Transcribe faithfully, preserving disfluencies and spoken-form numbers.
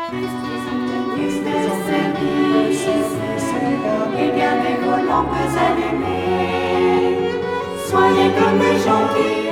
Et gardez vos lampes allumées. Soyez comme des gens qui